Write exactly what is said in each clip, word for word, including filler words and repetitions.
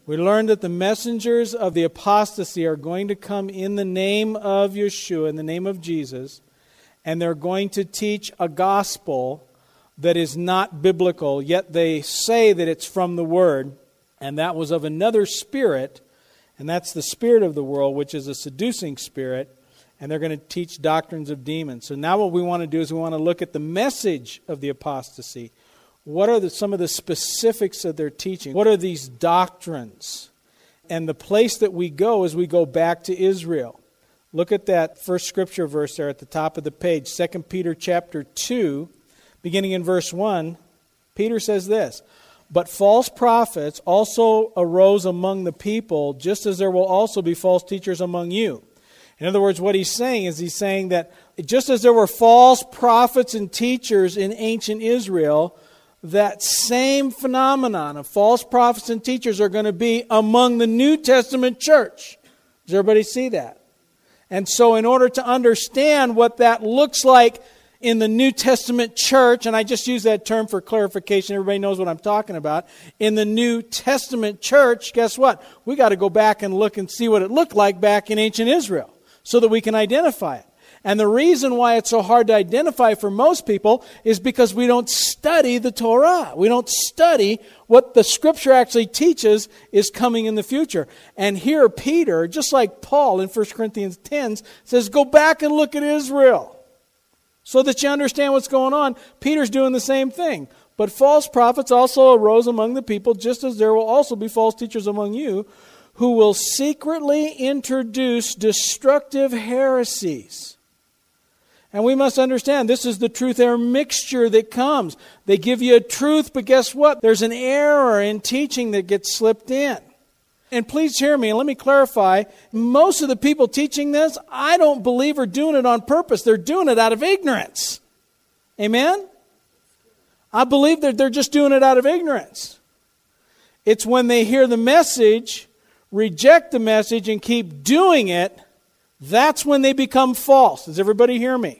We learned that the messengers of the apostasy are going to come in the name of Yeshua, in the name of Jesus, and they're going to teach a gospel that is not biblical, yet they say that it's from the Word, and that was of another spirit, and that's the spirit of the world, which is a seducing spirit, and they're going to teach doctrines of demons. So now what we want to do is we want to look at the message of the apostasy. What are the, some of the specifics of their teaching? What are these doctrines? And the place that we go is we go back to Israel. Look at that first scripture verse there at the top of the page, Second Peter chapter two, beginning in verse one. Peter says this, "But false prophets also arose among the people, just as there will also be false teachers among you." In other words, what he's saying is he's saying that just as there were false prophets and teachers in ancient Israel, that same phenomenon of false prophets and teachers are going to be among the New Testament church. Does everybody see that? And so in order to understand what that looks like in the New Testament church, and I just use that term for clarification, everybody knows what I'm talking about. In the New Testament church, guess what? We got to go back and look and see what it looked like back in ancient Israel so that we can identify it. And the reason why it's so hard to identify for most people is because we don't study the Torah. We don't study what the Scripture actually teaches is coming in the future. And here Peter, just like Paul in First Corinthians ten, says, go back and look at Israel so that you understand what's going on. Peter's doing the same thing. But false prophets also arose among the people, just as there will also be false teachers among you, who will secretly introduce destructive heresies. And we must understand, this is the truth-error mixture that comes. They give you a truth, but guess what? There's an error in teaching that gets slipped in. And please hear me, and let me clarify. Most of the people teaching this, I don't believe are doing it on purpose. They're doing it out of ignorance. Amen? I believe that they're just doing it out of ignorance. It's when they hear the message, reject the message, and keep doing it, that's when they become false. Does everybody hear me?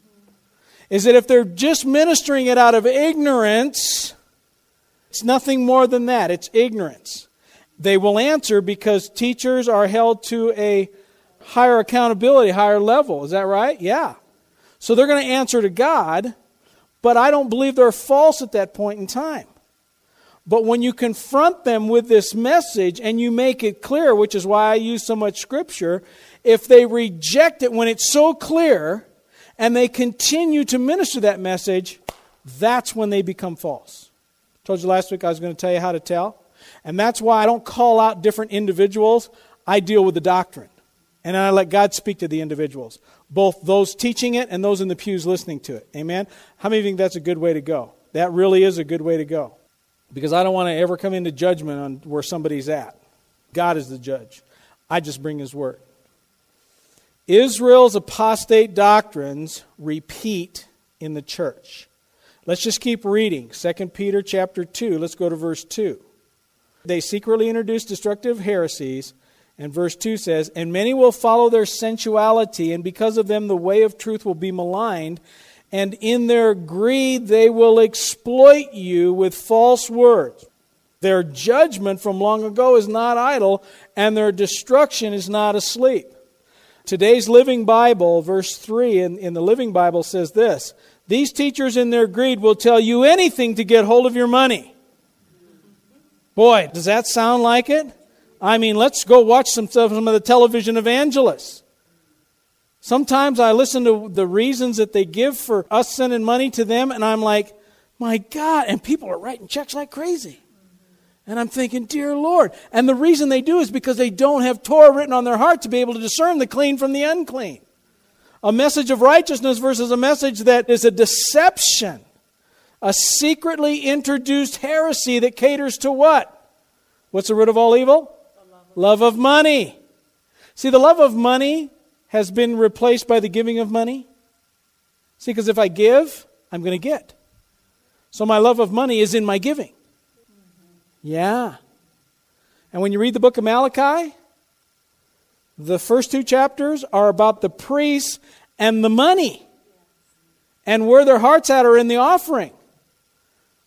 Is that if they're just ministering it out of ignorance, it's nothing more than that. It's ignorance. They will answer because teachers are held to a higher accountability, higher level. Is that right? Yeah. So they're going to answer to God, but I don't believe they're false at that point in time. But when you confront them with this message and you make it clear, which is why I use so much Scripture, if they reject it when it's so clear and they continue to minister that message, that's when they become false. I told you last week I was going to tell you how to tell. And that's why I don't call out different individuals. I deal with the doctrine. And I let God speak to the individuals, both those teaching it and those in the pews listening to it. Amen? How many think that's a good way to go? That really is a good way to go. Because I don't want to ever come into judgment on where somebody's at. God is the judge. I just bring His word. Israel's apostate doctrines repeat in the church. Let's just keep reading. Second Peter chapter two. Let's go to verse two. They secretly introduce destructive heresies. And verse two says, "And many will follow their sensuality, and because of them the way of truth will be maligned. And in their greed they will exploit you with false words. Their judgment from long ago is not idle, and their destruction is not asleep." Today's Living Bible, verse three in, in the Living Bible says this, "These teachers in their greed will tell you anything to get hold of your money." Boy, does that sound like it? I mean, let's go watch some, some of the television evangelists. Sometimes I listen to the reasons that they give for us sending money to them, and I'm like, my God, and people are writing checks like crazy. And I'm thinking, dear Lord. And the reason they do is because they don't have Torah written on their heart to be able to discern the clean from the unclean. A message of righteousness versus a message that is a deception. A secretly introduced heresy that caters to what? What's the root of all evil? Love of money. See, the love of money has been replaced by the giving of money. See, because if I give, I'm going to get. So my love of money is in my giving. Yeah. And when you read the book of Malachi, the first two chapters are about the priests and the money. And where their hearts at are in the offering.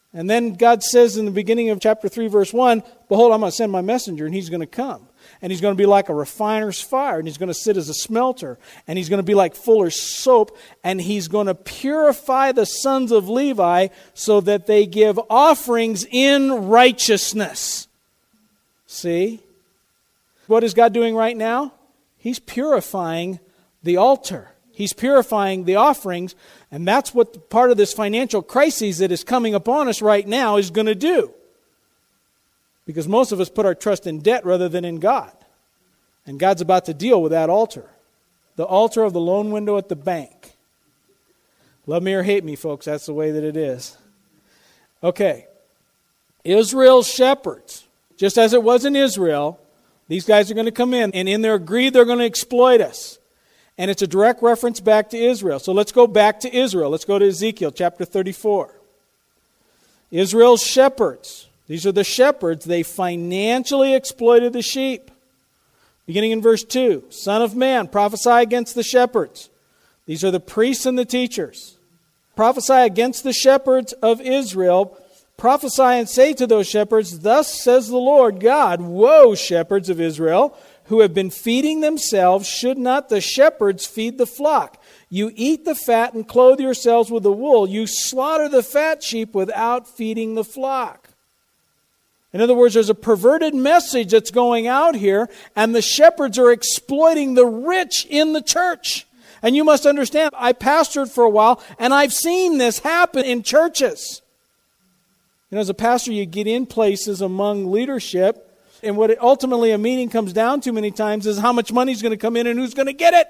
And then God says in the beginning of chapter three, verse one, behold, I'm going to send my messenger, and he's going to come. And he's going to be like a refiner's fire, and he's going to sit as a smelter, and he's going to be like fuller's soap, and he's going to purify the sons of Levi so that they give offerings in righteousness. See? What is God doing right now? He's purifying the altar. He's purifying the offerings, and that's what part of this financial crisis that is coming upon us right now is going to do. Because most of us put our trust in debt rather than in God. And God's about to deal with that altar. The altar of the loan window at the bank. Love me or hate me, folks, that's the way that it is. Okay. Israel's shepherds. Just as it was in Israel, these guys are going to come in, and in their greed, they're going to exploit us. And it's a direct reference back to Israel. So let's go back to Israel. Let's go to Ezekiel chapter thirty-four. Israel's shepherds. These are the shepherds. They financially exploited the sheep. Beginning in verse two. Son of man, prophesy against the shepherds. These are the priests and the teachers. Prophesy against the shepherds of Israel. Prophesy and say to those shepherds, thus says the Lord God, woe, shepherds of Israel, who have been feeding themselves, should not the shepherds feed the flock? You eat the fat and clothe yourselves with the wool. You slaughter the fat sheep without feeding the flock. In other words, there's a perverted message that's going out here, and the shepherds are exploiting the rich in the church. And you must understand, I pastored for a while, and I've seen this happen in churches. You know, as a pastor, you get in places among leadership, and what it, ultimately a meeting comes down to many times is how much money is going to come in and who's going to get it.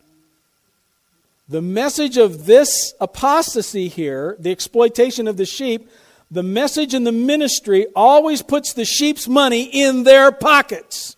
The message of this apostasy here, the exploitation of the sheep, the message in the ministry always puts the sheep's money in their pockets.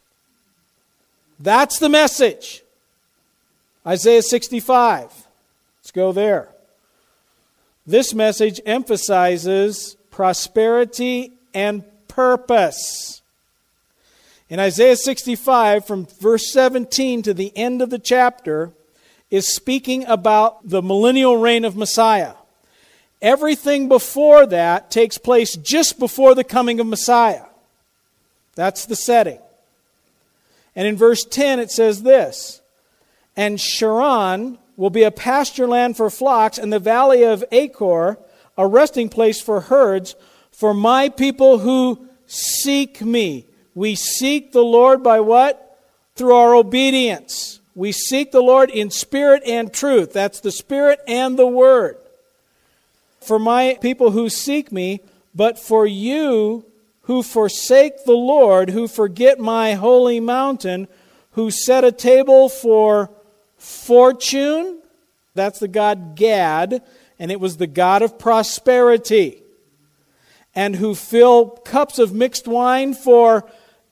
That's the message. Isaiah sixty-five. Let's go there. This message emphasizes prosperity and purpose. In Isaiah sixty-five, from verse seventeen to the end of the chapter, is speaking about the millennial reign of Messiah. Everything before that takes place just before the coming of Messiah. That's the setting. And in verse ten it says this, and Sharon will be a pasture land for flocks, and the valley of Achor a resting place for herds, for my people who seek me. We seek the Lord by what? Through our obedience. We seek the Lord in spirit and truth. That's the Spirit and the Word. For my people who seek me, but for you who forsake the Lord, who forget my holy mountain, who set a table for fortune, that's the god Gad, and it was the god of prosperity, and who fill cups of mixed wine for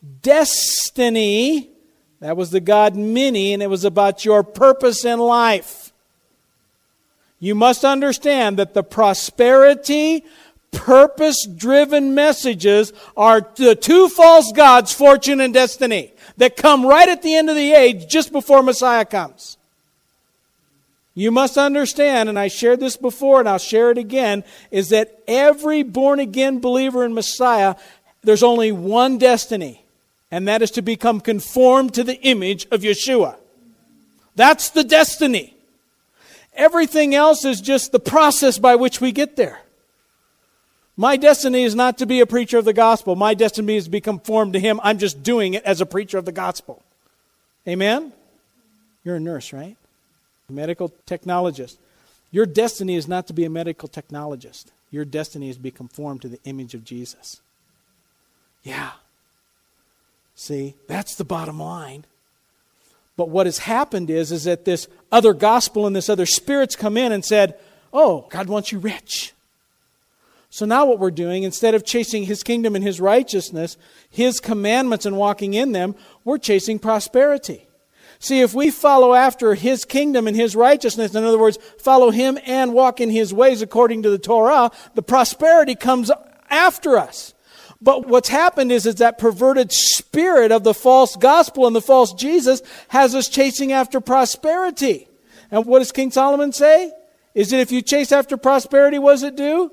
destiny, that was the god Mini, and it was about your purpose in life. You must understand that the prosperity, purpose-driven messages are the two false gods, fortune and destiny, that come right at the end of the age, just before Messiah comes. You must understand, and I shared this before and I'll share it again, is that every born-again believer in Messiah, there's only one destiny, and that is to become conformed to the image of Yeshua. That's the destiny. Everything else is just the process by which we get there. My destiny is not to be a preacher of the gospel. My destiny is to be conformed to Him. I'm just doing it as a preacher of the gospel. Amen? You're a nurse, right? A medical technologist. Your destiny is not to be a medical technologist. Your destiny is to be conformed to the image of Jesus. Yeah. See, that's the bottom line. But what has happened is, is that this other gospel and this other spirits come in and said, oh, God wants you rich. So now what we're doing, instead of chasing His kingdom and His righteousness, His commandments and walking in them, we're chasing prosperity. See, if we follow after His kingdom and His righteousness, in other words, follow Him and walk in His ways according to the Torah, the prosperity comes after us. But what's happened is, is that perverted spirit of the false gospel and the false Jesus has us chasing after prosperity. And what does King Solomon say? Is that if you chase after prosperity, what does it do?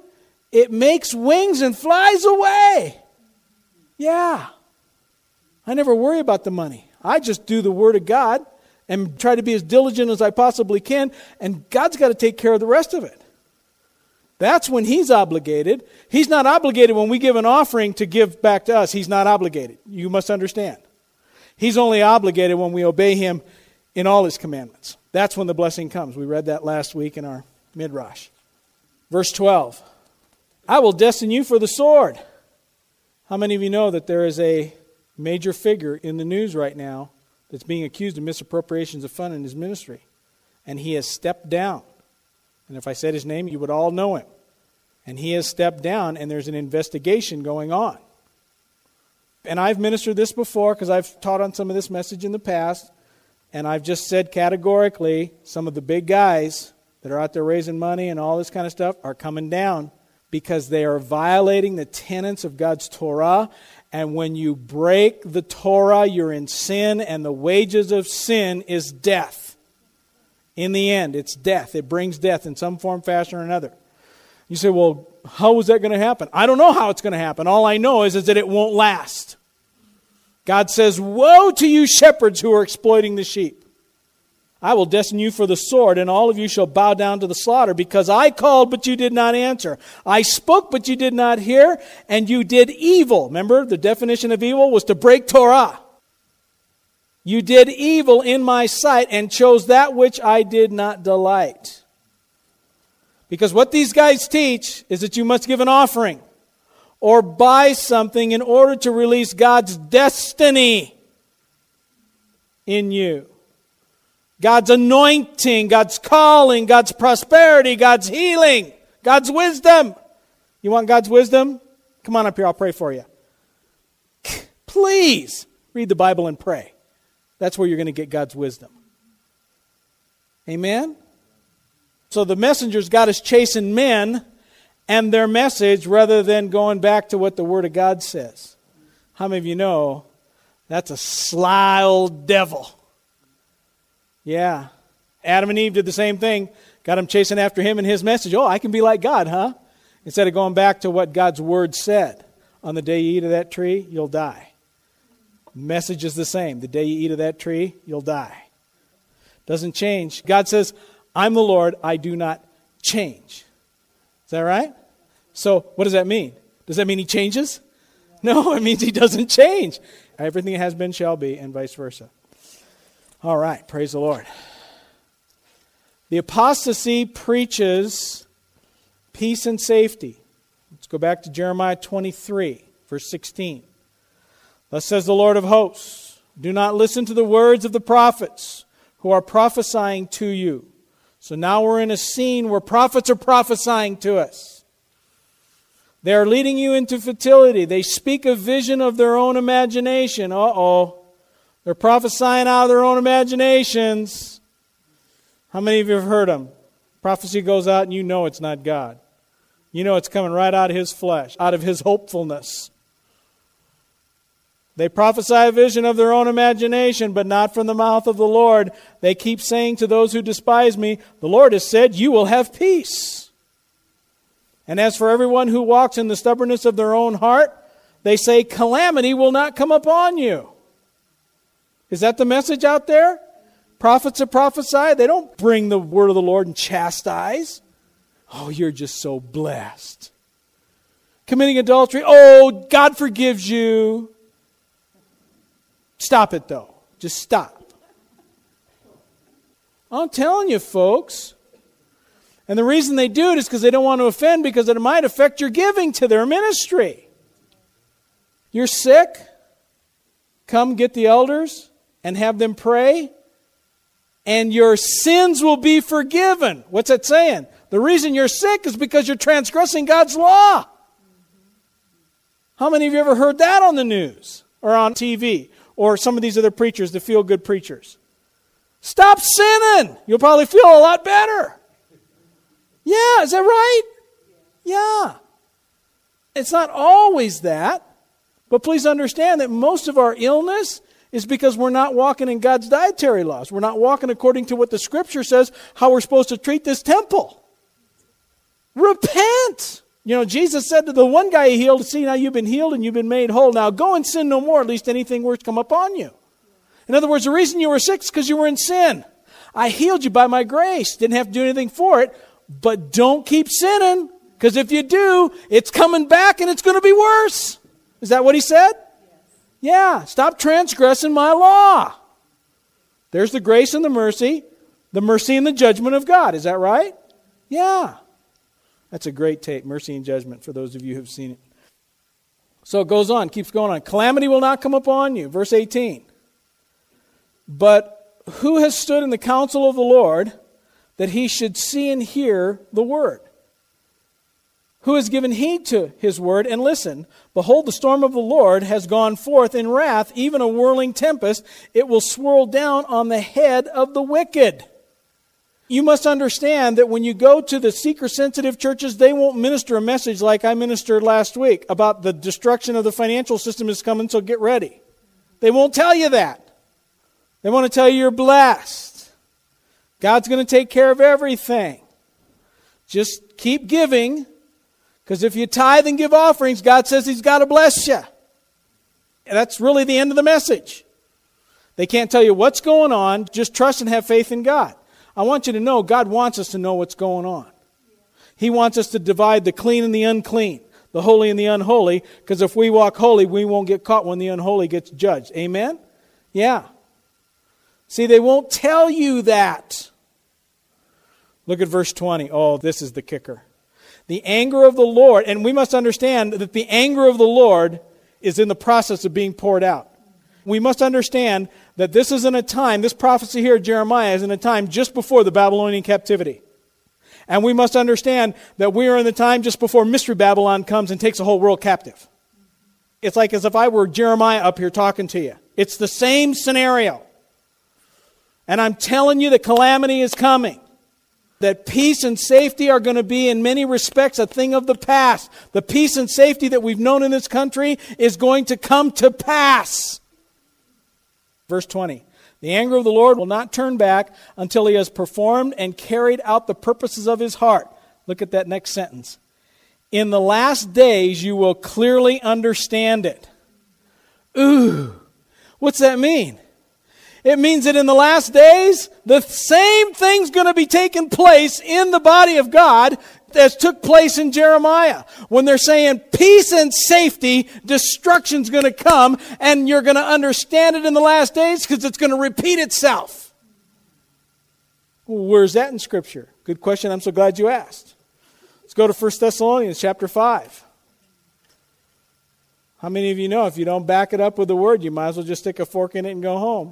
it makes wings and flies away. Yeah. I never worry about the money. I just do the Word of God and try to be as diligent as I possibly can, and God's got to take care of the rest of it. That's when He's obligated. He's not obligated when we give an offering to give back to us. He's not obligated. You must understand. He's only obligated when we obey Him in all His commandments. That's when the blessing comes. We read that last week in our Midrash. Verse twelve. I will destine you for the sword. How many of you know that there is a major figure in the news right now that's being accused of misappropriations of funds in his ministry? And he has stepped down. And if I said his name, you would all know him. And he has stepped down, and there's an investigation going on. And I've ministered this before because I've taught on some of this message in the past. And I've just said categorically, some of the big guys that are out there raising money and all this kind of stuff are coming down because they are violating the tenets of God's Torah. And when you break the Torah, you're in sin, and the wages of sin is death. In the end, it's death. It brings death in some form, fashion, or another. You say, well, how is that going to happen? I don't know how it's going to happen. All I know is, is that it won't last. God says, woe to you shepherds who are exploiting the sheep. I will destine you for the sword, and all of you shall bow down to the slaughter, because I called, but you did not answer. I spoke, but you did not hear, and you did evil. Remember, the definition of evil was to break Torah. You did evil in my sight and chose that which I did not delight. Because what these guys teach is that you must give an offering or buy something in order to release God's destiny in you. God's anointing, God's calling, God's prosperity, God's healing, God's wisdom. You want God's wisdom? Come on up here, I'll pray for you. Please read the Bible and pray. That's where you're going to get God's wisdom. Amen? So the messenger's got us chasing men and their message rather than going back to what the Word of God says. How many of you know that's a sly old devil? Yeah. Adam and Eve did the same thing. Got him chasing after him and his message. Oh, I can be like God, huh? Instead of going back to what God's Word said. On the day you eat of that tree, you'll die. Message is the same. The day you eat of that tree, you'll die. Doesn't change. God says, I'm the Lord, I do not change. Is that right? So what does that mean? Does that mean He changes? No, it means He doesn't change. Everything that has been shall be, and vice versa. All right, praise the Lord. The apostasy preaches peace and safety. Let's go back to Jeremiah twenty-three, verse sixteen. Thus says the Lord of hosts, do not listen to the words of the prophets who are prophesying to you. So now we're in a scene where prophets are prophesying to us. They are leading you into futility. They speak a vision of their own imagination. Uh-oh. They're prophesying out of their own imaginations. How many of you have heard them? Prophecy goes out and you know it's not God. You know it's coming right out of His flesh, out of His hopefulness. They prophesy a vision of their own imagination, but not from the mouth of the Lord. They keep saying to those who despise me, the Lord has said, you will have peace. And as for everyone who walks in the stubbornness of their own heart, they say, calamity will not come upon you. Is that the message out there? Prophets that prophesy, they don't bring the word of the Lord and chastise. Oh, you're just so blessed. Committing adultery, oh, God forgives you. Stop it, though. Just stop. I'm telling you, folks. And the reason they do it is because they don't want to offend, because it might affect your giving to their ministry. You're sick? Come get the elders and have them pray, and your sins will be forgiven. What's that saying? The reason you're sick is because you're transgressing God's law. How many of you ever heard that on the news or on T V? Or some of these other preachers, the feel-good preachers. Stop sinning. You'll probably feel a lot better. Yeah, is that right? Yeah. It's not always that. But please understand that most of our illness is because we're not walking in God's dietary laws. We're not walking according to what the Scripture says, how we're supposed to treat this temple. Repent. You know, Jesus said to the one guy he healed, see, now you've been healed and you've been made whole. Now go and sin no more, at least anything worse come upon you. In other words, the reason you were sick is because you were in sin. I healed you by my grace. Didn't have to do anything for it. But don't keep sinning, because if you do, it's coming back and it's going to be worse. Is that what he said? Yes. Yeah. Stop transgressing my law. There's the grace and the mercy, the mercy and the judgment of God. Is that right? Yeah. That's a great tape, Mercy and Judgment, for those of you who have seen it. So it goes on, keeps going on. Calamity will not come upon you. Verse eighteen. But who has stood in the counsel of the Lord that he should see and hear the word? Who has given heed to his word and listen? Behold, the storm of the Lord has gone forth in wrath, even a whirling tempest. It will swirl down on the head of the wicked. You must understand that when you go to the seeker-sensitive churches, they won't minister a message like I ministered last week about the destruction of the financial system is coming, so get ready. They won't tell you that. They want to tell you you're blessed. God's going to take care of everything. Just keep giving, because if you tithe and give offerings, God says He's got to bless you. And that's really the end of the message. They can't tell you what's going on. Just trust and have faith in God. I want you to know God wants us to know what's going on. He wants us to divide the clean and the unclean, the holy and the unholy, because if we walk holy, we won't get caught when the unholy gets judged. Amen? Yeah. See, they won't tell you that. Look at verse twenty. Oh, this is the kicker. The anger of the Lord, and we must understand that the anger of the Lord is in the process of being poured out. We must understand that this is in a time, this prophecy here, Jeremiah, is in a time just before the Babylonian captivity. And we must understand that we are in the time just before Mystery Babylon comes and takes the whole world captive. It's like as if I were Jeremiah up here talking to you. It's the same scenario. And I'm telling you the calamity is coming. That peace and safety are going to be in many respects a thing of the past. The peace and safety that we've known in this country is going to come to pass. Verse twenty, the anger of the Lord will not turn back until He has performed and carried out the purposes of His heart. Look at that next sentence. In the last days you will clearly understand it. Ooh, what's that mean? It means that in the last days, the same thing's going to be taking place in the body of God as took place in Jeremiah. When they're saying peace and safety, destruction's going to come, and you're going to understand it in the last days because it's going to repeat itself. Where's that in Scripture? Good question. I'm so glad you asked. Let's go to First Thessalonians chapter five. How many of you know if you don't back it up with the Word, you might as well just stick a fork in it and go home?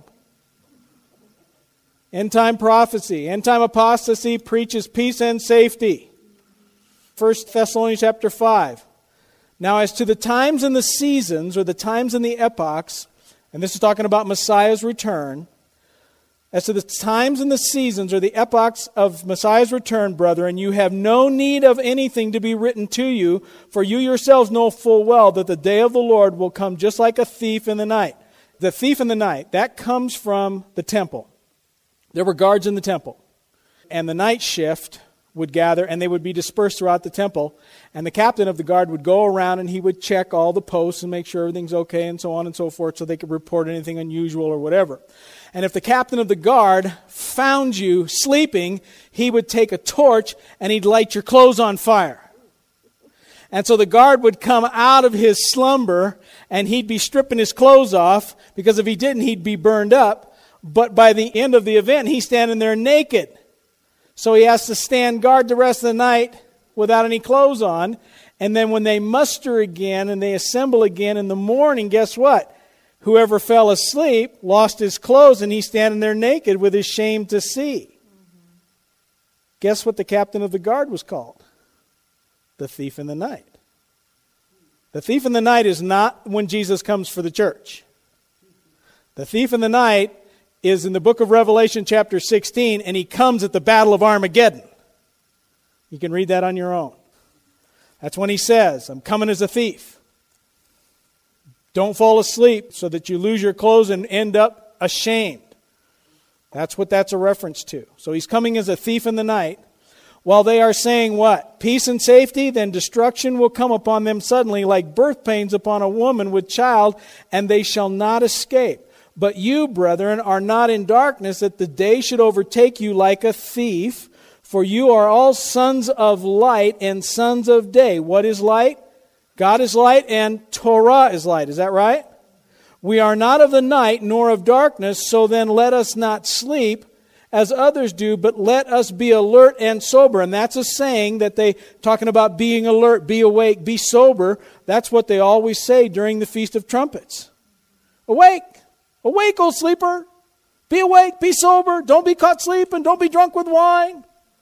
End-time prophecy, end-time apostasy preaches peace and safety. First Thessalonians chapter five. Now as to the times and the seasons, or the times and the epochs, and this is talking about Messiah's return, as to the times and the seasons, or the epochs of Messiah's return, brethren, you have no need of anything to be written to you, for you yourselves know full well that the day of the Lord will come just like a thief in the night. The thief in the night, that comes from the temple. There were guards in the temple, and the night shift would gather, and they would be dispersed throughout the temple, and the captain of the guard would go around and he would check all the posts and make sure everything's okay and so on and so forth so they could report anything unusual or whatever. And if the captain of the guard found you sleeping, he would take a torch and he'd light your clothes on fire. And so the guard would come out of his slumber and he'd be stripping his clothes off, because if he didn't, he'd be burned up. But by the end of the event, he's standing there naked. So he has to stand guard the rest of the night without any clothes on. And then when they muster again and they assemble again in the morning, guess what? Whoever fell asleep lost his clothes, and he's standing there naked with his shame to see. Mm-hmm. Guess what the captain of the guard was called? The thief in the night. The thief in the night is not when Jesus comes for the church. The thief in the night is in the book of Revelation chapter sixteen, and he comes at the battle of Armageddon. You can read that on your own. That's when he says, I'm coming as a thief. Don't fall asleep so that you lose your clothes and end up ashamed. That's what that's a reference to. So he's coming as a thief in the night. While they are saying what? Peace and safety, then destruction will come upon them suddenly like birth pains upon a woman with child, and they shall not escape. But you, brethren, are not in darkness, that the day should overtake you like a thief. For you are all sons of light and sons of day. What is light? God is light and Torah is light. Is that right? We are not of the night nor of darkness, so then let us not sleep as others do, but let us be alert and sober. And that's a saying that they, talking about being alert, be awake, be sober. That's what they always say during the Feast of Trumpets. Awake, awake, O sleeper. Be awake, be sober. Don't be caught sleeping. Don't be drunk with wine.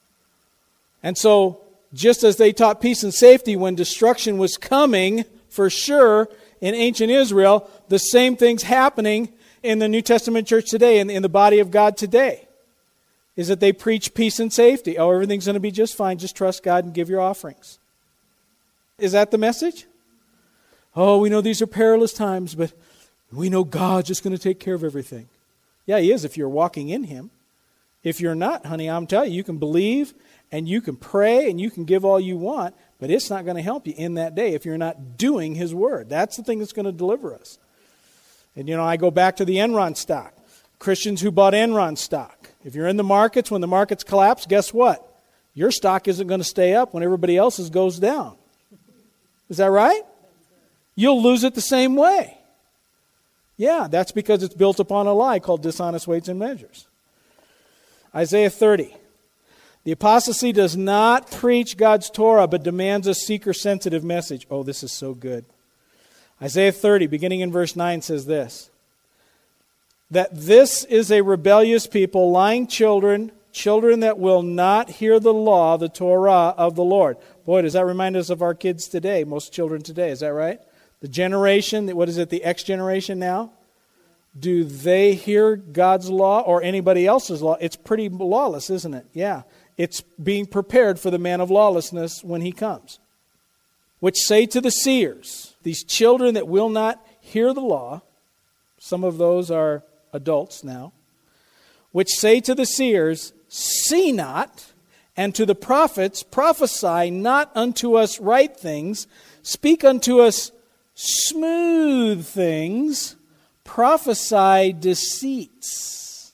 And so, just as they taught peace and safety when destruction was coming, for sure, in ancient Israel, the same thing's happening in the New Testament church today, in, in the body of God today. Is that they preach peace and safety. Oh, everything's going to be just fine. Just trust God and give your offerings. Is that the message? Oh, we know these are perilous times, but we know God's just going to take care of everything. Yeah, He is if you're walking in Him. If you're not, honey, I'm telling you, you can believe and you can pray and you can give all you want, but it's not going to help you in that day if you're not doing His Word. That's the thing that's going to deliver us. And, you know, I go back to the Enron stock. Christians who bought Enron stock. If you're in the markets, when the markets collapse, guess what? Your stock isn't going to stay up when everybody else's goes down. Is that right? You'll lose it the same way. Yeah, that's because it's built upon a lie called dishonest weights and measures. Isaiah thirty. The apostasy does not preach God's Torah, but demands a seeker-sensitive message. Oh, this is so good. Isaiah thirty, beginning in verse nine, says this. That this is a rebellious people, lying children, children that will not hear the law, the Torah of the Lord. Boy, does that remind us of our kids today, most children today, is that right? The generation, what is it, the X generation now? Do they hear God's law or anybody else's law? It's pretty lawless, isn't it? Yeah. It's being prepared for the man of lawlessness when he comes. Which say to the seers, these children that will not hear the law, some of those are adults now, which say to the seers, see not, and to the prophets, prophesy not unto us right things, speak unto us smooth things, prophesy deceits.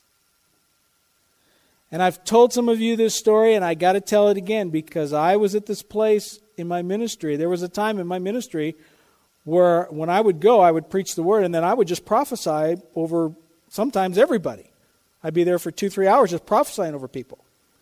And I've told some of you this story, and I got to tell it again, because I was at this place in my ministry. There was a time in my ministry where when I would go, I would preach the word, and then I would just prophesy over sometimes everybody. I'd be there for two, three hours just prophesying over people.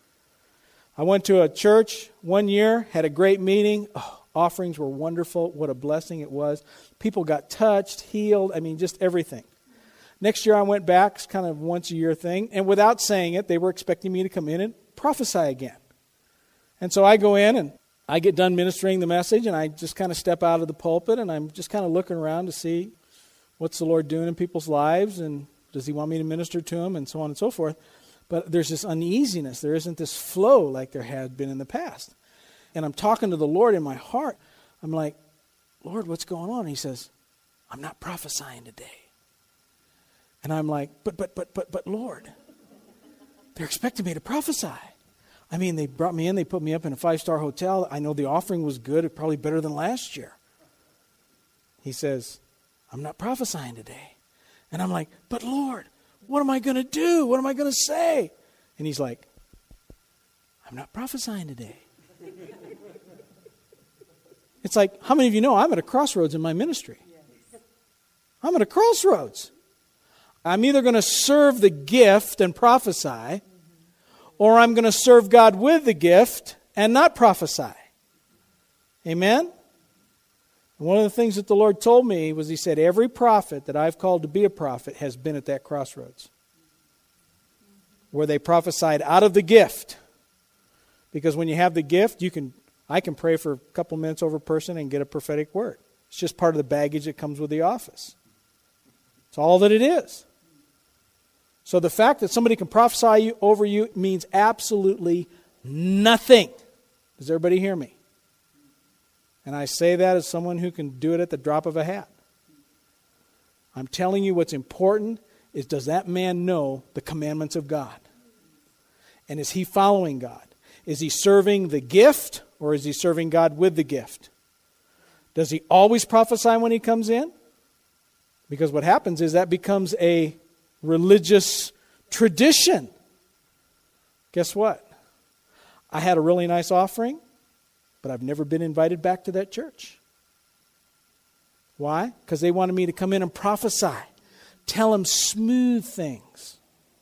I went to a church one year, had a great meeting. Oh, offerings were wonderful. What a blessing it was. People got touched, healed. I mean, just everything. Next year I went back. It's kind of once a year thing. And without saying it, they were expecting me to come in and prophesy again. And so I go in and I get done ministering the message, and I just kind of step out of the pulpit, and I'm just kind of looking around to see what's the Lord doing in people's lives, and does He want me to minister to them, and so on and so forth. But there's this uneasiness. There isn't this flow like there had been in the past. And I'm talking to the Lord in my heart. I'm like, Lord, what's going on? And He says, I'm not prophesying today. And I'm like, but, but, but, but, but, Lord, they're expecting me to prophesy. I mean, they brought me in, they put me up in a five-star hotel. I know the offering was good, probably better than last year. He says, I'm not prophesying today. And I'm like, but Lord, what am I going to do? What am I going to say? And He's like, I'm not prophesying today. It's like, how many of you know I'm at a crossroads in my ministry? I'm at a crossroads. I'm either going to serve the gift and prophesy, or I'm going to serve God with the gift and not prophesy. Amen? And one of the things that the Lord told me was He said, every prophet that I've called to be a prophet has been at that crossroads, where they prophesied out of the gift. Because when you have the gift, you can I can pray for a couple minutes over a person and get a prophetic word. It's just part of the baggage that comes with the office. It's all that it is. So the fact that somebody can prophesy you over you means absolutely nothing. Does everybody hear me? And I say that as someone who can do it at the drop of a hat. I'm telling you what's important is, does that man know the commandments of God? And is he following God? Is he serving the gift, or is he serving God with the gift? Does he always prophesy when he comes in? Because what happens is that becomes a religious tradition. Guess what? I had a really nice offering, but I've never been invited back to that church. Why? Because they wanted me to come in and prophesy. Tell them smooth things.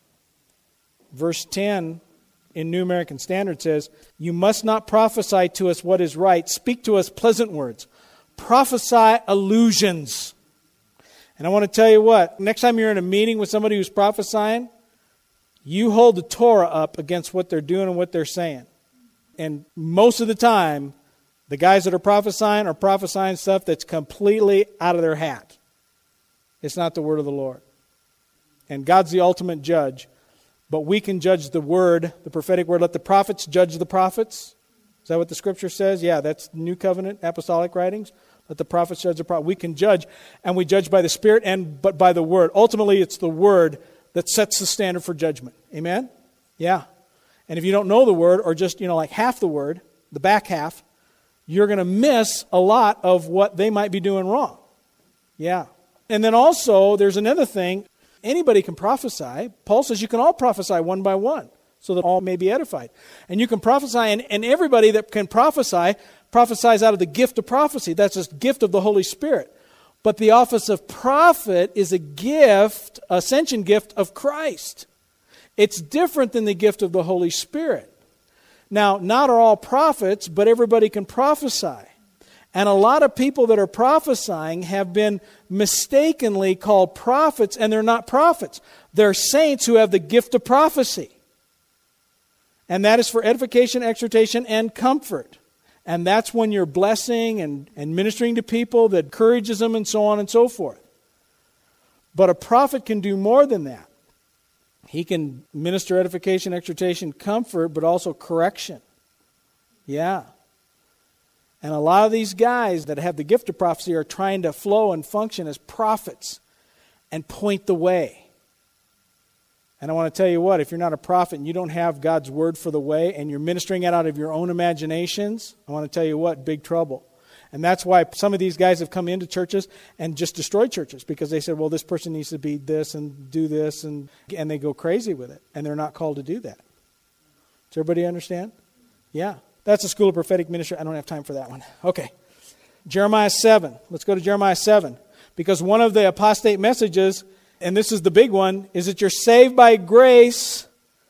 Verse ten in New American Standard says, you must not prophesy to us what is right. Speak to us pleasant words. Prophesy illusions. And I want to tell you what, next time you're in a meeting with somebody who's prophesying, you hold the Torah up against what they're doing and what they're saying. And most of the time, the guys that are prophesying are prophesying stuff that's completely out of their hat. It's not the word of the Lord. And God's the ultimate judge. But we can judge the word, the prophetic word. Let the prophets judge the prophets. Is that what the scripture says? Yeah, that's New Covenant apostolic writings. Let the prophets judge the prophets. We can judge, and we judge by the Spirit and but by the word. Ultimately, it's the word that sets the standard for judgment. Amen? Yeah. And if you don't know the word, or just, you know, like half the word, the back half, you're going to miss a lot of what they might be doing wrong. Yeah. And then also, there's another thing. Anybody can prophesy. Paul says you can all prophesy one by one, so that all may be edified. And you can prophesy, and, and everybody that can prophesy, prophesies out of the gift of prophecy. That's a gift of the Holy Spirit. But the office of prophet is a gift, ascension gift of Christ. It's different than the gift of the Holy Spirit. Now, not are all prophets, but everybody can prophesy. And a lot of people that are prophesying have been mistakenly called prophets, and they're not prophets. They're saints who have the gift of prophecy. And that is for edification, exhortation, and comfort. And that's when you're blessing and, and ministering to people that encourages them and so on and so forth. But a prophet can do more than that. He can minister edification, exhortation, comfort, but also correction. Yeah. And a lot of these guys that have the gift of prophecy are trying to flow and function as prophets and point the way. And I want to tell you what, if you're not a prophet and you don't have God's word for the way and you're ministering it out of your own imaginations, I want to tell you what, big trouble. And that's why some of these guys have come into churches and just destroyed churches, because they said, well, this person needs to be this and do this, and, and they go crazy with it. And they're not called to do that. Does everybody understand? Yeah. That's a school of prophetic ministry. I don't have time for that one. Okay. Jeremiah seven. Let's go to Jeremiah seven. Because one of the apostate messages, and this is the big one, is that you're saved by grace,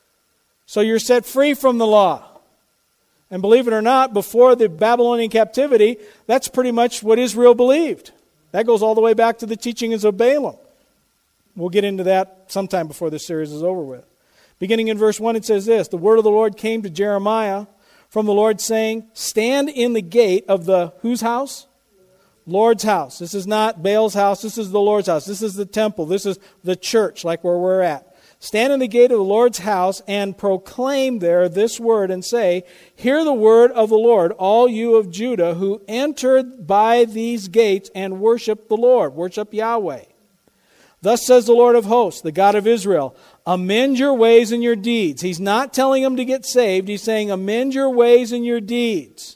so you're set free from the law. And believe it or not, before the Babylonian captivity, that's pretty much what Israel believed. That goes all the way back to the teachings of Balaam. We'll get into that sometime before this series is over with. Beginning in verse one, it says this, the word of the Lord came to Jeremiah from the Lord saying, stand in the gate of the, whose house? Lord's house. This is not Baal's house. This is the Lord's house. This is the temple. This is the church, like where we're at. Stand in the gate of the Lord's house and proclaim there this word and say, hear the word of the Lord, all you of Judah who entered by these gates and worship the Lord. Worship Yahweh. Thus says the Lord of hosts, the God of Israel, amend your ways and your deeds. He's not telling them to get saved. He's saying, amend your ways and your deeds.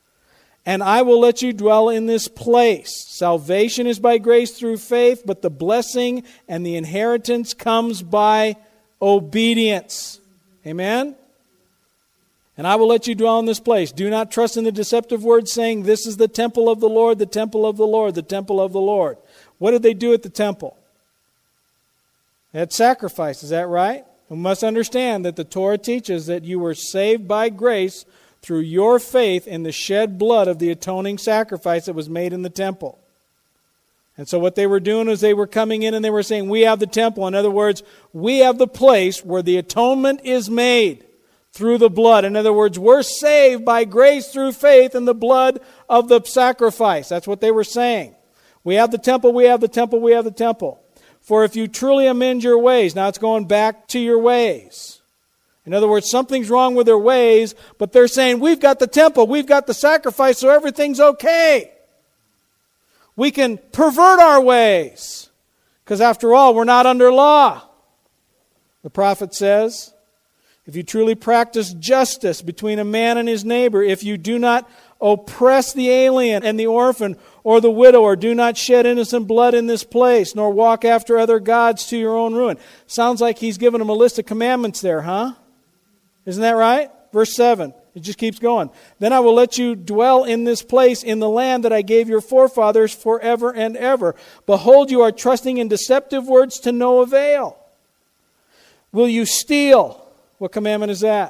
And I will let you dwell in this place. Salvation is by grace through faith, but the blessing and the inheritance comes by obedience. Amen? And I will let you dwell in this place. Do not trust in the deceptive word saying, this is the temple of the Lord, the temple of the Lord, the temple of the Lord. What did they do at the temple? They had sacrifice, is that right? We must understand that the Torah teaches that you were saved by grace through your faith in the shed blood of the atoning sacrifice that was made in the temple. And so what they were doing is they were coming in and they were saying, we have the temple. In other words, we have the place where the atonement is made through the blood. In other words, we're saved by grace through faith in the blood of the sacrifice. That's what they were saying. We have the temple, we have the temple, we have the temple. For if you truly amend your ways, now it's going back to your ways. In other words, something's wrong with their ways, but they're saying, we've got the temple, we've got the sacrifice, so everything's okay. We can pervert our ways, because after all, we're not under law. The prophet says, if you truly practice justice between a man and his neighbor, if you do not oppress the alien and the orphan or the widow, or do not shed innocent blood in this place, nor walk after other gods to your own ruin. Sounds like he's given them a list of commandments there, huh? Isn't that right? Verse seven. It just keeps going. Then I will let you dwell in this place, in the land that I gave your forefathers forever and ever. Behold, you are trusting in deceptive words to no avail. Will you steal? What commandment is that?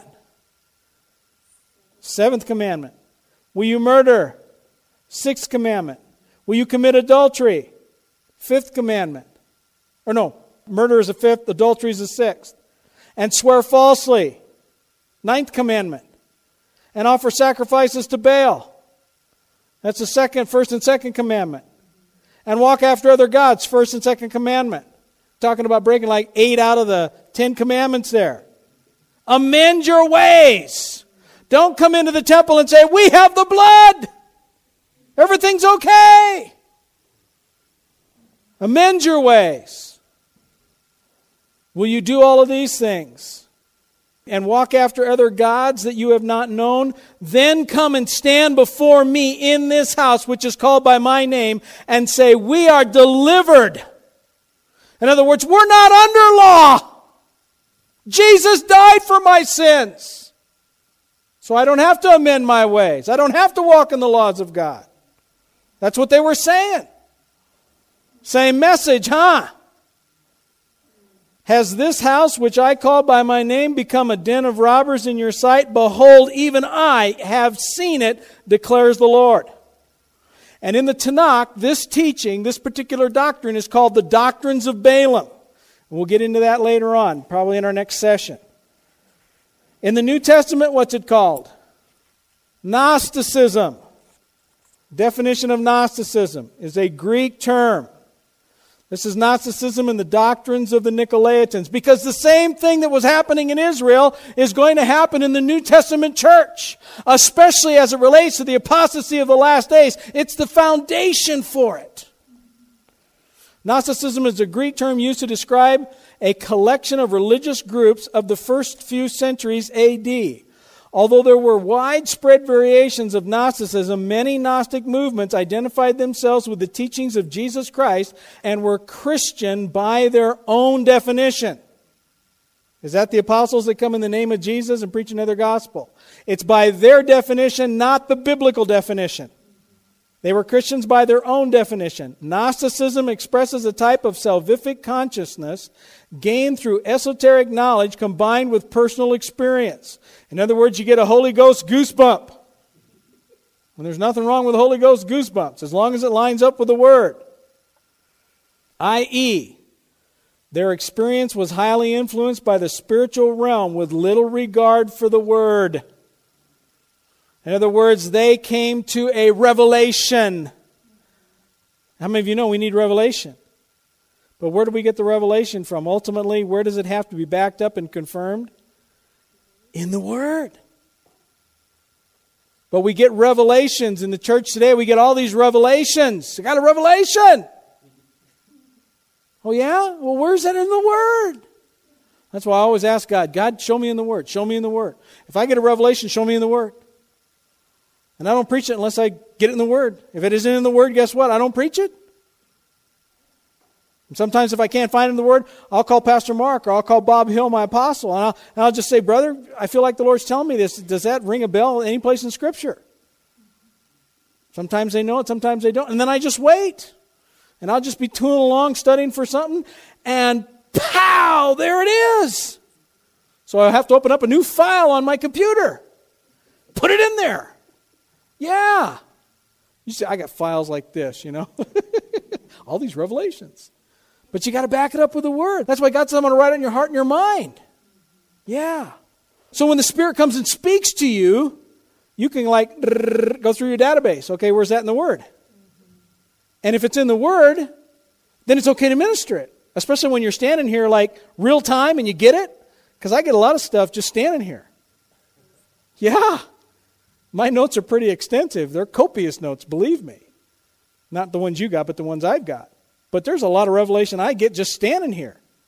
Seventh commandment. Will you murder? Sixth commandment. Will you commit adultery? Fifth commandment. Or no, murder is the fifth, adultery is the sixth. And swear falsely. Ninth commandment. And offer sacrifices to Baal. That's the second, first and second commandment. And walk after other gods, first and second commandment. Talking about breaking like eight out of the ten commandments there. Amend your ways. Don't come into the temple and say, we have the blood. Everything's okay. Amend your ways. Will you do all of these things? And walk after other gods that you have not known? Then come and stand before me in this house, which is called by my name, and say, we are delivered. In other words, we're not under law. Jesus died for my sins. So I don't have to amend my ways. I don't have to walk in the laws of God. That's what they were saying. Same message, huh? Has this house, which I call by my name, become a den of robbers in your sight? Behold, even I have seen it, declares the Lord. And in the Tanakh, this teaching, this particular doctrine is called the doctrines of Balaam. We'll get into that later on, probably in our next session. In the New Testament, what's it called? Gnosticism. Definition of Gnosticism is a Greek term. This is Gnosticism and the doctrines of the Nicolaitans. Because the same thing that was happening in Israel is going to happen in the New Testament church. Especially as it relates to the apostasy of the last days. It's the foundation for it. Gnosticism is a Greek term used to describe a collection of religious groups of the first few centuries A D. Although there were widespread variations of Gnosticism, many Gnostic movements identified themselves with the teachings of Jesus Christ and were Christian by their own definition. Is that the apostles that come in the name of Jesus and preach another gospel? It's by their definition, not the biblical definition. They were Christians by their own definition. Gnosticism expresses a type of salvific consciousness gained through esoteric knowledge combined with personal experience. In other words, you get a Holy Ghost goosebump. And there's nothing wrong with Holy Ghost goosebumps as long as it lines up with the Word. that is, their experience was highly influenced by the spiritual realm with little regard for the Word. In other words, they came to a revelation. How many of you know we need revelation? But where do we get the revelation from? Ultimately, where does it have to be backed up and confirmed? In the Word. But we get revelations in the church today. We get all these revelations. I got a revelation. Oh yeah? Well, where's that in the Word? That's why I always ask God, God, show me in the Word. Show me in the Word. If I get a revelation, show me in the Word. And I don't preach it unless I get it in the Word. If it isn't in the Word, guess what? I don't preach it. And sometimes if I can't find it in the Word, I'll call Pastor Mark or I'll call Bob Hill, my apostle, and I'll, and I'll just say, brother, I feel like the Lord's telling me this. Does that ring a bell any place in Scripture? Sometimes they know it, sometimes they don't. And then I just wait. And I'll just be tooling along, studying for something, and pow, there it is. So I have to open up a new file on my computer. Put it in there. Yeah. You see, I got files like this, you know. All these revelations. But you got to back it up with the Word. That's why God said, I'm going to write it in your heart and your mind. Yeah. So when the Spirit comes and speaks to you, you can like go through your database. Okay, where's that in the Word? And if it's in the Word, then it's okay to minister it. Especially when you're standing here like real time and you get it. Because I get a lot of stuff just standing here. Yeah. My notes are pretty extensive. They're copious notes, believe me. Not the ones you got, but the ones I've got. But there's a lot of revelation I get just standing here.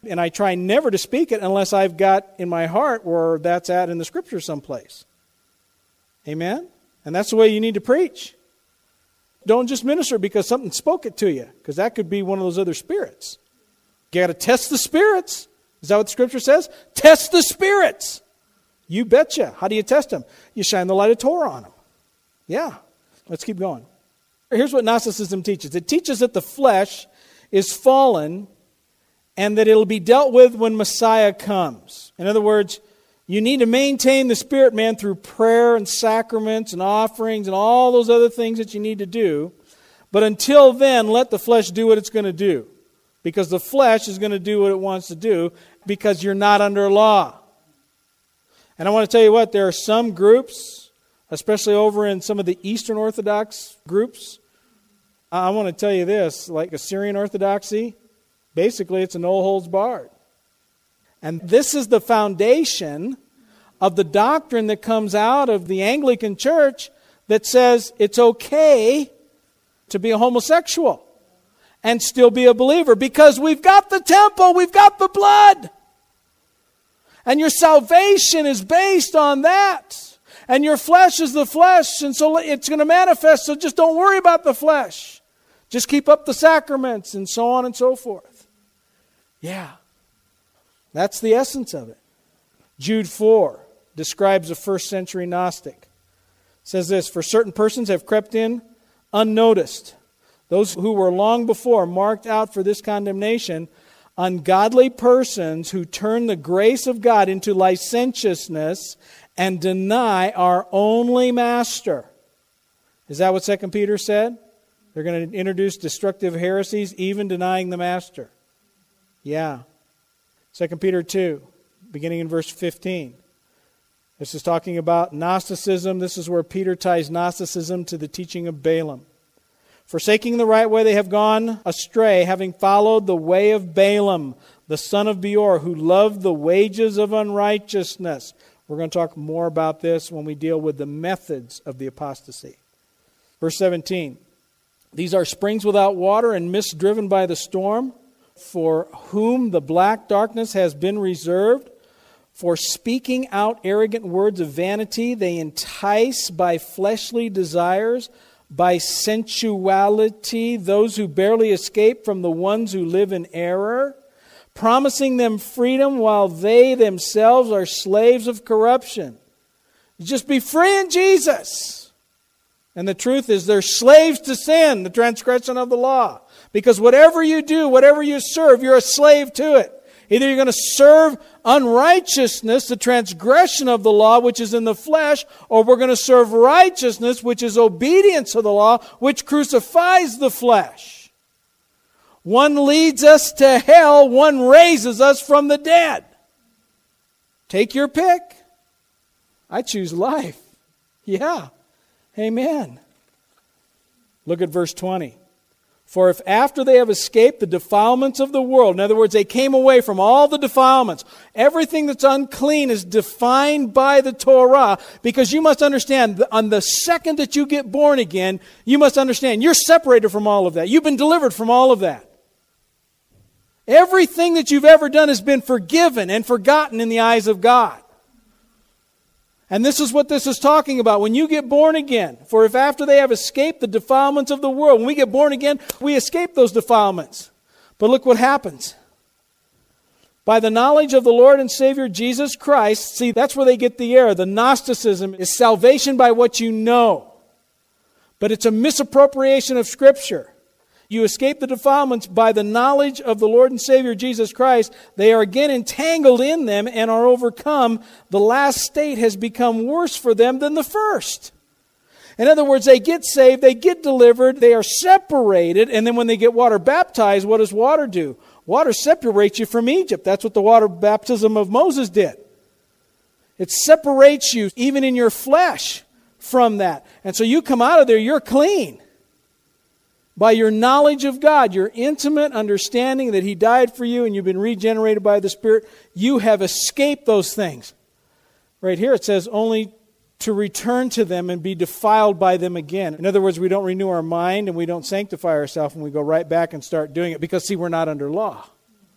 And I try never to speak it unless I've got in my heart where that's at in the Scripture someplace. Amen? And that's the way you need to preach. Don't just minister because something spoke it to you, because that could be one of those other spirits. You got to test the spirits. Is that what the Scripture says? Test the spirits. You betcha. How do you test them? You shine the light of Torah on them. Yeah. Let's keep going. Here's what Gnosticism teaches. It teaches that the flesh is fallen and that it'll be dealt with when Messiah comes. In other words, you need to maintain the spirit man through prayer and sacraments and offerings and all those other things that you need to do. But until then, let the flesh do what it's going to do. Because the flesh is going to do what it wants to do because you're not under law. And I want to tell you what, there are some groups, especially over in some of the Eastern Orthodox groups. I want to tell you this, like Assyrian Orthodoxy, basically it's a no holds barred. And this is the foundation of the doctrine that comes out of the Anglican Church that says it's okay to be a homosexual and still be a believer because we've got the temple, we've got the blood. And your salvation is based on that. And your flesh is the flesh, and so it's going to manifest, so just don't worry about the flesh. Just keep up the sacraments and so on and so forth. Yeah. That's the essence of it. Jude four describes a first century Gnostic. It says this, for certain persons have crept in unnoticed. Those who were long before marked out for this condemnation, ungodly persons who turn the grace of God into licentiousness and deny our only master. Is that what Second Peter said? They're going to introduce destructive heresies, even denying the master. Yeah. Second Peter two, beginning in verse fifteen. This is talking about Gnosticism. This is where Peter ties Gnosticism to the teaching of Balaam. Forsaking the right way, they have gone astray, having followed the way of Balaam, the son of Beor, who loved the wages of unrighteousness. We're going to talk more about this when we deal with the methods of the apostasy. Verse seventeen. These are springs without water and mists driven by the storm, for whom the black darkness has been reserved. For speaking out arrogant words of vanity, they entice by fleshly desires, by sensuality, those who barely escape from the ones who live in error, promising them freedom while they themselves are slaves of corruption. Just be free in Jesus. And the truth is they're slaves to sin, the transgression of the law. Because whatever you do, whatever you serve, you're a slave to it. Either you're going to serve unrighteousness, the transgression of the law, which is in the flesh, or we're going to serve righteousness, which is obedience to the law, which crucifies the flesh. One leads us to hell, one raises us from the dead. Take your pick. I choose life. Yeah. Amen. Look at verse twenty. For if after they have escaped the defilements of the world, in other words, they came away from all the defilements, everything that's unclean is defined by the Torah, because you must understand, on the second that you get born again, you must understand you're separated from all of that. You've been delivered from all of that. Everything that you've ever done has been forgiven and forgotten in the eyes of God. And this is what this is talking about. When you get born again, for if after they have escaped the defilements of the world, when we get born again, we escape those defilements. But look what happens. By the knowledge of the Lord and Savior Jesus Christ, see, that's where they get the error. The Gnosticism is salvation by what you know. But it's a misappropriation of Scripture. You escape the defilements by the knowledge of the Lord and Savior Jesus Christ. They are again entangled in them and are overcome. The last state has become worse for them than the first. In other words, they get saved, they get delivered, they are separated, and then when they get water baptized, what does water do? Water separates you from Egypt. That's what the water baptism of Moses did. It separates you, even in your flesh, from that. And so you come out of there, you're clean. By your knowledge of God, your intimate understanding that He died for you and you've been regenerated by the Spirit, you have escaped those things. Right here it says only to return to them and be defiled by them again. In other words, we don't renew our mind and we don't sanctify ourselves and we go right back and start doing it because, see, we're not under law.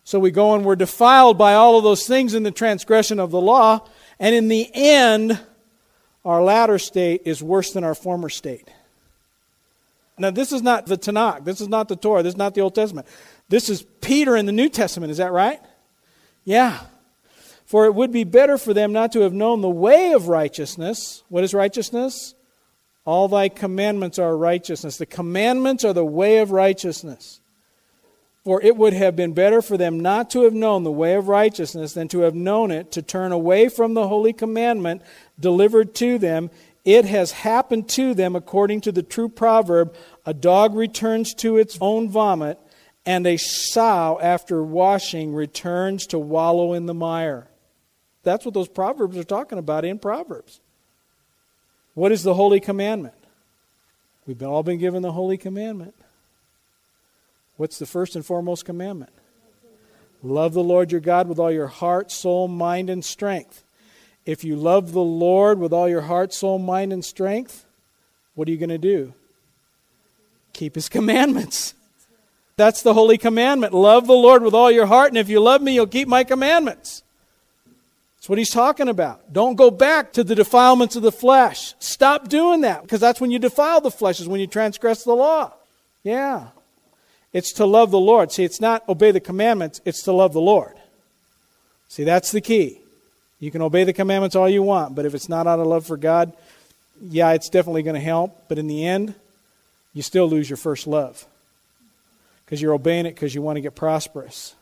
So we go and we're defiled by all of those things in the transgression of the law. And in the end, our latter state is worse than our former state. Now, this is not the Tanakh. This is not the Torah. This is not the Old Testament. This is Peter in the New Testament. Is that right? Yeah. For it would be better for them not to have known the way of righteousness. What is righteousness? All thy commandments are righteousness. The commandments are the way of righteousness. For it would have been better for them not to have known the way of righteousness than to have known it, to turn away from the holy commandment delivered to them. It has happened to them according to the true proverb, a dog returns to its own vomit, and a sow after washing returns to wallow in the mire. That's what those proverbs are talking about in Proverbs. What is the holy commandment? We've all been given the holy commandment. What's the first and foremost commandment? Love the Lord your God with all your heart, soul, mind, and strength. If you love the Lord with all your heart, soul, mind, and strength, what are you going to do? Keep His commandments. That's the holy commandment. Love the Lord with all your heart, and if you love me, you'll keep my commandments. That's what he's talking about. Don't go back to the defilements of the flesh. Stop doing that, because that's when you defile the flesh, is when you transgress the law. Yeah. It's to love the Lord. See, it's not obey the commandments, it's to love the Lord. See, that's the key. You can obey the commandments all you want, but if it's not out of love for God, yeah, it's definitely going to help. But in the end, you still lose your first love. Because you're obeying it because you want to get prosperous.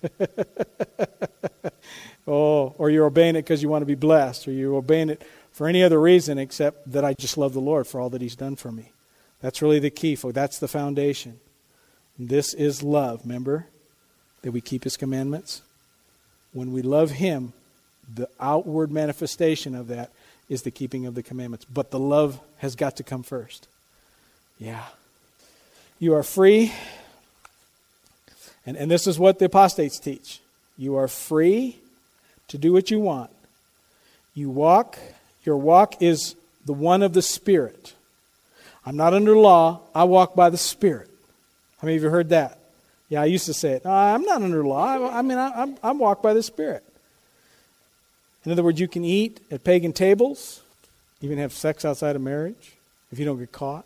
oh, or you're obeying it because you want to be blessed, or you're obeying it for any other reason except that I just love the Lord for all that He's done for me. That's really the key, folks. That's the foundation. This is love, remember? That we keep His commandments. When we love Him, the outward manifestation of that is the keeping of the commandments. But the love has got to come first. Yeah. You are free. And, and this is what the apostates teach. You are free to do what you want. You walk. Your walk is the one of the Spirit. I'm not under law. I walk by the Spirit. How many of you heard that? Yeah, I used to say it. No, I'm not under law. I, I mean, I, I'm, I'm walked by the Spirit. In other words, you can eat at pagan tables, even have sex outside of marriage if you don't get caught.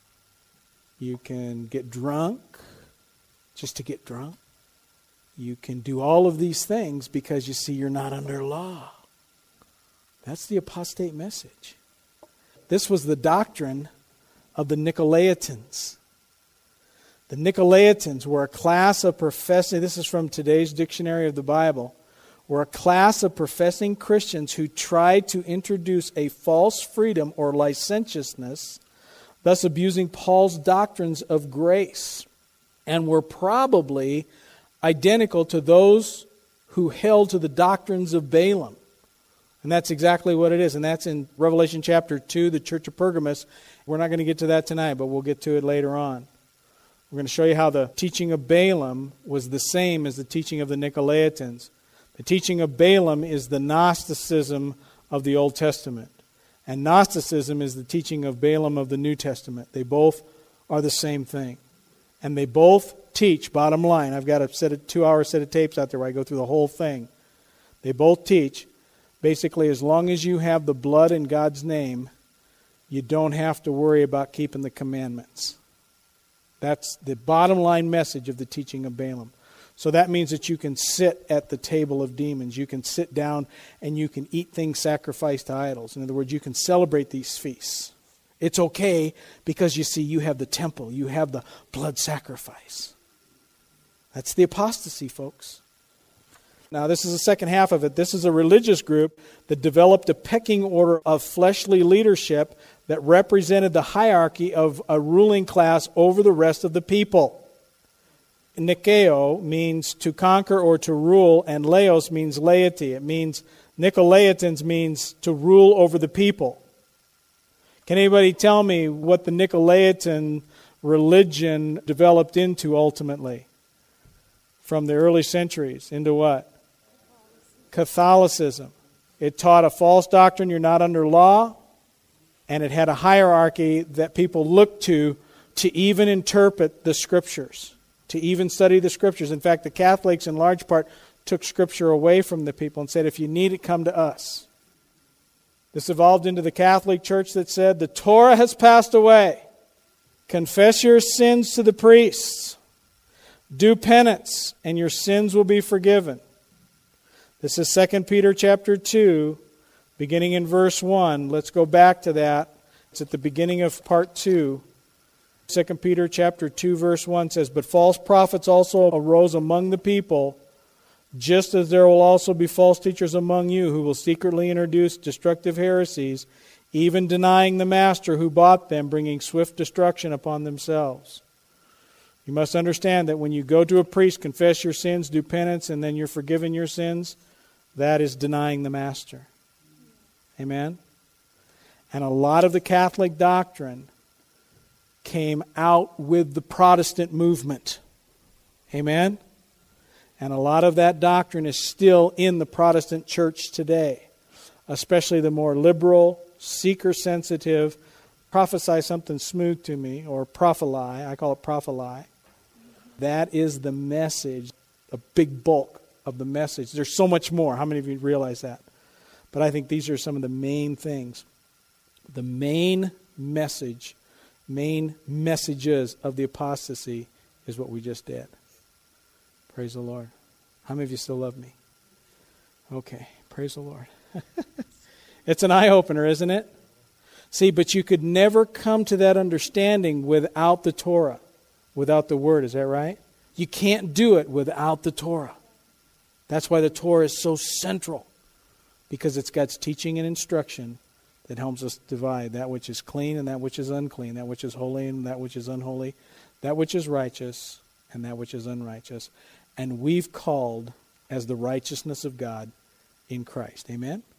You can get drunk just to get drunk. You can do all of these things because you see you're not under law. That's the apostate message. This was the doctrine of the Nicolaitans. The Nicolaitans were a class of professing, this is from today's dictionary of the Bible, were a class of professing Christians who tried to introduce a false freedom or licentiousness, thus abusing Paul's doctrines of grace, and were probably identical to those who held to the doctrines of Balaam. And that's exactly what it is. And that's in Revelation chapter two, the church of Pergamos. We're not going to get to that tonight, but we'll get to it later on. We're going to show you how the teaching of Balaam was the same as the teaching of the Nicolaitans. The teaching of Balaam is the Gnosticism of the Old Testament. And Gnosticism is the teaching of Balaam of the New Testament. They both are the same thing. And they both teach, bottom line, I've got a set of two-hour set of tapes out there where I go through the whole thing. They both teach, basically, as long as you have the blood in God's name, you don't have to worry about keeping the commandments. That's the bottom line message of the teaching of Balaam. So that means that you can sit at the table of demons. You can sit down and you can eat things sacrificed to idols. In other words, you can celebrate these feasts. It's okay because, you see, you have the temple. You have the blood sacrifice. That's the apostasy, folks. Now, this is the second half of it. This is a religious group that developed a pecking order of fleshly leadership that represented the hierarchy of a ruling class over the rest of the people. Nikeo means to conquer or to rule, and laos means laity. It means, Nicolaitans means to rule over the people. Can anybody tell me what the Nicolaitan religion developed into ultimately? From the early centuries, into what? Catholicism. It taught a false doctrine, you're not under law, and it had a hierarchy that people looked to to even interpret the Scriptures, to even study the Scriptures. In fact, the Catholics, in large part, took Scripture away from the people and said, if you need it, come to us. This evolved into the Catholic Church that said, the Torah has passed away. Confess your sins to the priests. Do penance, and your sins will be forgiven. This is Second Peter chapter two, beginning in verse one. Let's go back to that. It's at the beginning of part two. Second Peter chapter two, verse one says, but false prophets also arose among the people, just as there will also be false teachers among you who will secretly introduce destructive heresies, even denying the master who bought them, bringing swift destruction upon themselves. You must understand that when you go to a priest, confess your sins, do penance, and then you're forgiven your sins, that is denying the master. Amen? And a lot of the Catholic doctrine came out with the Protestant movement. Amen? And a lot of that doctrine is still in the Protestant church today, especially the more liberal, seeker-sensitive, prophesy something smooth to me, or prophely. I call it prophely. That is the message, a big bulk of the message. There's so much more. How many of you realize that? But I think these are some of the main things. The main message, main messages of the apostasy is what we just did. Praise the Lord. How many of you still love me? Okay, praise the Lord. It's an eye-opener, isn't it? See, but you could never come to that understanding without the Torah, without the Word. Is that right? You can't do it without the Torah. That's why the Torah is so central, because it's God's teaching and instruction that helps us divide that which is clean and that which is unclean, that which is holy and that which is unholy, that which is righteous and that which is unrighteous. And we've called as the righteousness of God in Christ. Amen?